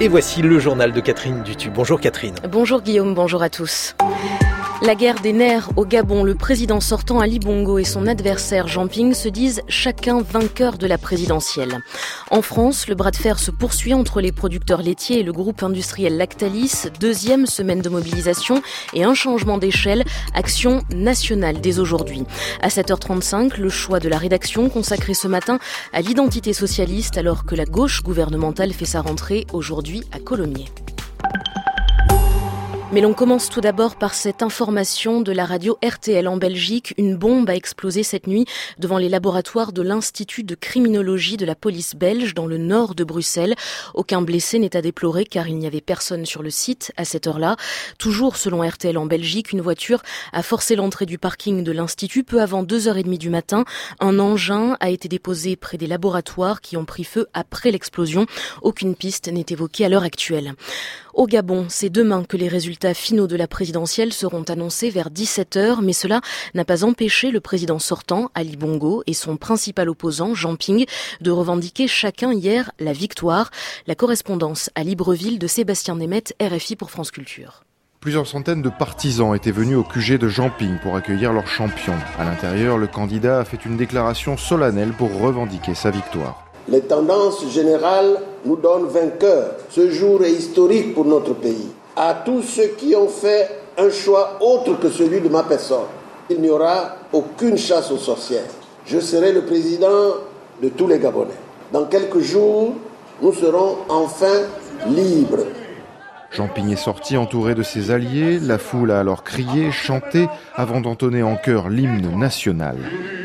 Et voici le journal de Catherine Dutu. Bonjour Catherine. Bonjour Guillaume, bonjour à tous. La guerre des nerfs au Gabon, le président sortant Ali Bongo et son adversaire Jean Ping se disent chacun vainqueur de la présidentielle. En France, le bras de fer se poursuit entre les producteurs laitiers et le groupe industriel Lactalis. Deuxième semaine de mobilisation et un changement d'échelle. Action nationale dès aujourd'hui. À 7h35, le choix de la rédaction consacré ce matin à l'identité socialiste alors que la gauche gouvernementale fait sa rentrée aujourd'hui à Colomiers. Mais l'on commence tout d'abord par cette information de la radio RTL en Belgique. Une bombe a explosé cette nuit devant les laboratoires de l'Institut de criminologie de la police belge dans le nord de Bruxelles. Aucun blessé n'est à déplorer car il n'y avait personne sur le site à cette heure-là. Toujours selon RTL en Belgique, une voiture a forcé l'entrée du parking de l'Institut peu avant 2h30 du matin. Un engin a été déposé près des laboratoires qui ont pris feu après l'explosion. Aucune piste n'est évoquée à l'heure actuelle. Au Gabon, c'est demain que les résultats finaux de la présidentielle seront annoncés vers 17h, mais cela n'a pas empêché le président sortant, Ali Bongo, et son principal opposant, Jean Ping, de revendiquer chacun hier la victoire. La correspondance à Libreville de Sébastien Nemeth, RFI pour France Culture. Plusieurs centaines de partisans étaient venus au QG de Jean Ping pour accueillir leur champion. À l'intérieur, le candidat a fait une déclaration solennelle pour revendiquer sa victoire. Les tendances générales nous donnent vainqueurs. Ce jour est historique pour notre pays. À tous ceux qui ont fait un choix autre que celui de ma personne, il n'y aura aucune chasse aux sorcières. Je serai le président de tous les Gabonais. Dans quelques jours, nous serons enfin libres. Jean Ping est sorti entouré de ses alliés. La foule a alors crié, chanté, avant d'entonner en chœur l'hymne national.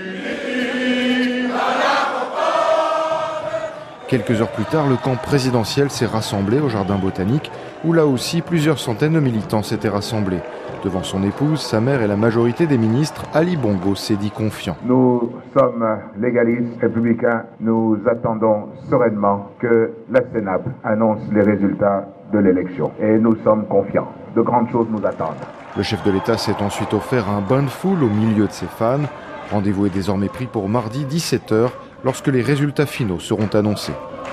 Quelques heures plus tard, le camp présidentiel s'est rassemblé au jardin botanique, où là aussi plusieurs centaines de militants s'étaient rassemblés. Devant son épouse, sa mère et la majorité des ministres, Ali Bongo s'est dit confiant. Nous sommes légalistes, républicains. Nous attendons sereinement que la Sénat annonce les résultats de l'élection. Et nous sommes confiants. De grandes choses nous attendent. Le chef de l'État s'est ensuite offert un bain de foule au milieu de ses fans. Rendez-vous est désormais pris pour mardi 17h, lorsque les résultats finaux seront annoncés.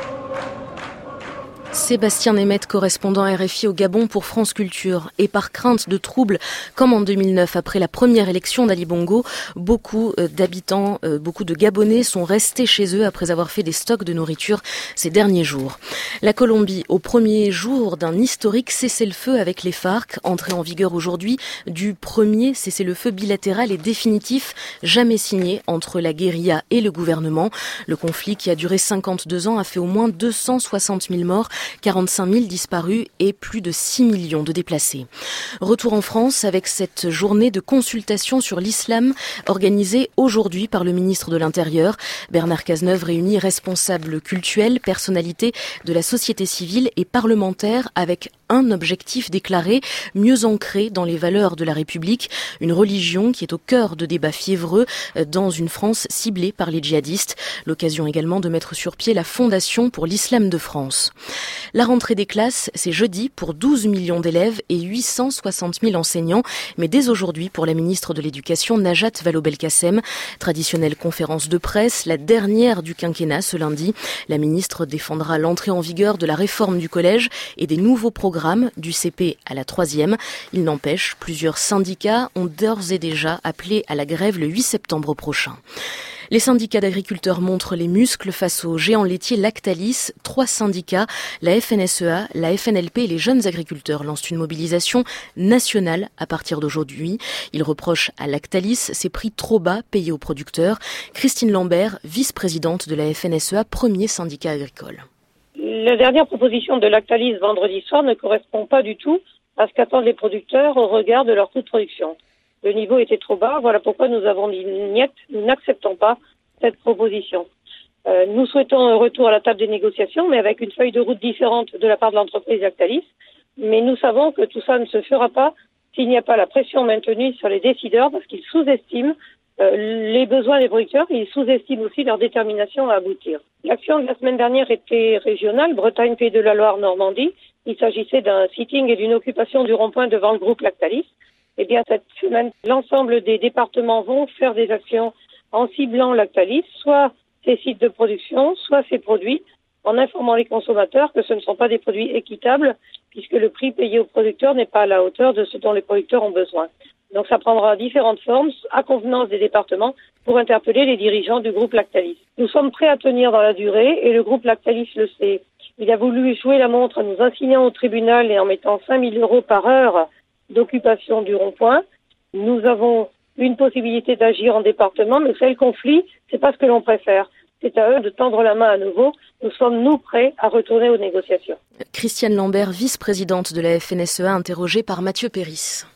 Sébastien Nemeth, correspondant RFI au Gabon pour France Culture. Et par crainte de troubles, comme en 2009, après la première élection d'Ali Bongo, beaucoup de Gabonais sont restés chez eux après avoir fait des stocks de nourriture ces derniers jours. La Colombie, au premier jour d'un historique cessez-le-feu avec les FARC, entré en vigueur aujourd'hui du premier cessez-le-feu bilatéral et définitif jamais signé entre la guérilla et le gouvernement. Le conflit qui a duré 52 ans a fait au moins 260 000 morts, 45 000 disparus et plus de 6 millions de déplacés. Retour en France avec cette journée de consultation sur l'islam organisée aujourd'hui par le ministre de l'Intérieur. Bernard Cazeneuve réunit responsables cultuels, personnalités de la société civile et parlementaires avec un objectif déclaré, mieux ancré dans les valeurs de la République, une religion qui est au cœur de débats fiévreux dans une France ciblée par les djihadistes. L'occasion également de mettre sur pied la Fondation pour l'Islam de France. La rentrée des classes, c'est jeudi pour 12 millions d'élèves et 860 000 enseignants, mais dès aujourd'hui pour la ministre de l'Éducation, Najat Vallaud-Belkacem. Traditionnelle conférence de presse, la dernière du quinquennat ce lundi. La ministre défendra l'entrée en vigueur de la réforme du collège et des nouveaux programmes du CP à la 3e. Il n'empêche, plusieurs syndicats ont d'ores et déjà appelé à la grève le 8 septembre prochain. Les syndicats d'agriculteurs montrent les muscles face aux géants laitiers Lactalis. 3 syndicats, la FNSEA, la FNLP et les jeunes agriculteurs lancent une mobilisation nationale à partir d'aujourd'hui. Ils reprochent à Lactalis ses prix trop bas payés aux producteurs. Christine Lambert, vice-présidente de la FNSEA, premier syndicat agricole. La dernière proposition de Lactalis vendredi soir ne correspond pas du tout à ce qu'attendent les producteurs au regard de leur coût de production. Le niveau était trop bas, voilà pourquoi nous avons dit niet, nous n'acceptons pas cette proposition. Nous souhaitons un retour à la table des négociations, mais avec une feuille de route différente de la part de l'entreprise Lactalis. Mais nous savons que tout ça ne se fera pas s'il n'y a pas la pression maintenue sur les décideurs, parce qu'ils sous-estiment les besoins des producteurs, et ils sous-estiment aussi leur détermination à aboutir. L'action de la semaine dernière était régionale, Bretagne, Pays de la Loire, Normandie. Il s'agissait d'un sitting et d'une occupation du rond-point devant le groupe Lactalis. Eh bien, cette semaine, l'ensemble des départements vont faire des actions en ciblant Lactalis, soit ses sites de production, soit ses produits, en informant les consommateurs que ce ne sont pas des produits équitables puisque le prix payé aux producteurs n'est pas à la hauteur de ce dont les producteurs ont besoin. Donc ça prendra différentes formes à convenance des départements pour interpeller les dirigeants du groupe Lactalis. Nous sommes prêts à tenir dans la durée et le groupe Lactalis le sait. Il a voulu jouer la montre en nous assignant au tribunal et en mettant 5 000 € par heure d'occupation du rond-point. Nous avons une possibilité d'agir en département, mais c'est le conflit, c'est pas ce que l'on préfère. C'est à eux de tendre la main à nouveau. Nous sommes, nous, prêts à retourner aux négociations. Christiane Lambert, vice-présidente de la FNSEA, interrogée par Mathieu Péris.